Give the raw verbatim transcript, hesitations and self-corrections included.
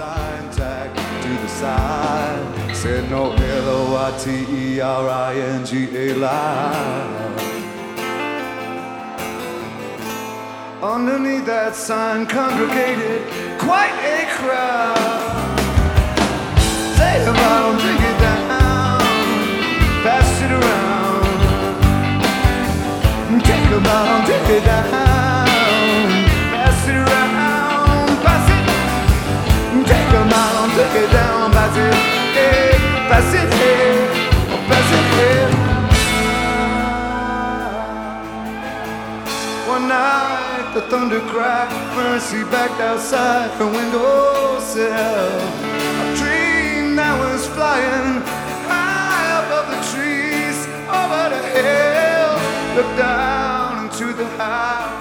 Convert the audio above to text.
sign tagged to the side said no L O I T E R I N G A line. Underneath that sign congregated quite a crowd. Take a bottle, drink it down, pass it around. Take a bottle, drink it down, pass it around, pass it. Take a bottle, drink it down, pass it, hey, pass it, hey, pass it, hey. One night the thunder cracked, Mercy backed outside her windowsill. A dream that was flying high above the trees over the hill. Looked down into the house.